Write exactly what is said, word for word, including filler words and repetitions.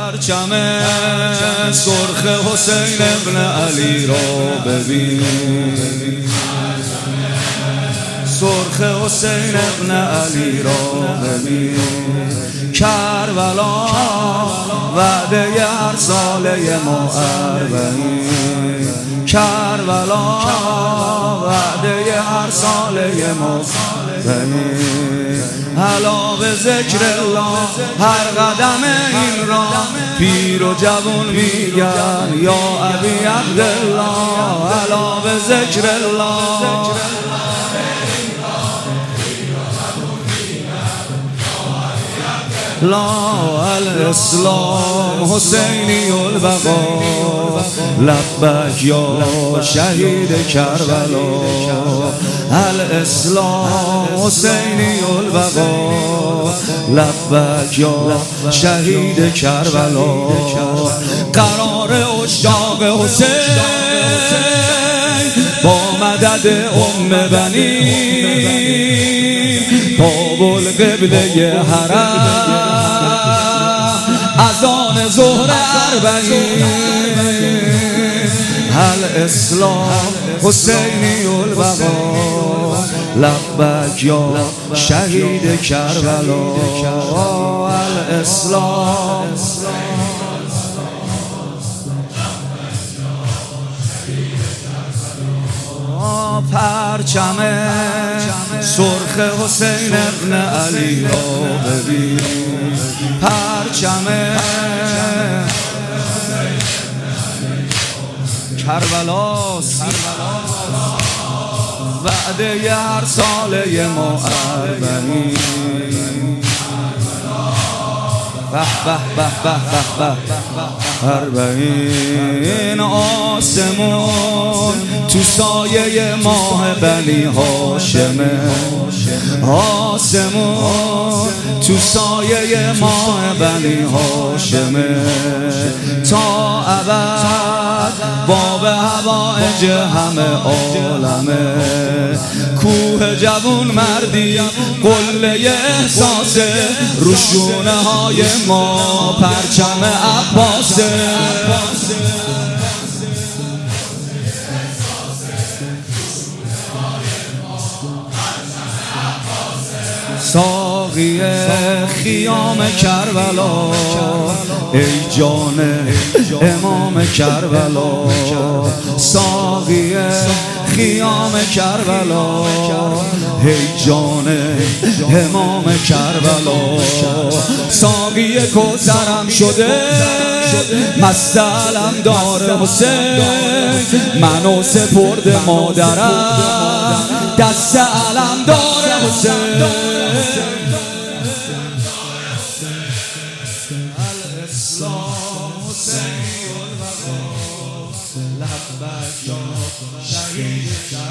پرچم سرخ حسین ابن علی را ببین، سرخ حسین ابن علی را ببین. کربلا وعده هر ساله ما اربعین، کربلا وعده هر ساله ما اربعین. حالا به ذکر الله هر قدم این را پیر و جوان میگن یا ابی عبدالله. حالا به ذکر الله لا الاسلام حسینی البقا، لبک یا شهید کربلا. الاسلام حسینی البقا، لبک یا شهید کربلا. قرار اشتاق حسین با مدد ام بنی بابل قبله حرم از آن ظهر اربعین. الاسلام حسینی البقا، لبک یا شهید کربلا. الاسلام پرچم سرخ حسین ابن علی را ببین، پرچم کربلاست وعده هر ساله ما اربعین. به به به به به به اربعین. آسمون تو سایه ماه بنی هاشمه، آسمون تو سایه ماه بنی هاشمه. تا ابد باب هوایج همه عالمه. کوه جوون مردی قله احساس روشونه های ما پرچم عباسه. ساقی خیام کربلا ای جان امام کربلا، ساقی خیام کربلا ای جان امام کربلا. ساقی کوثرم شده مست علمدار حسین، منو سپرد مادرم دست علمدار حسین. الاسلام حسینی البقا، لبک یا شهید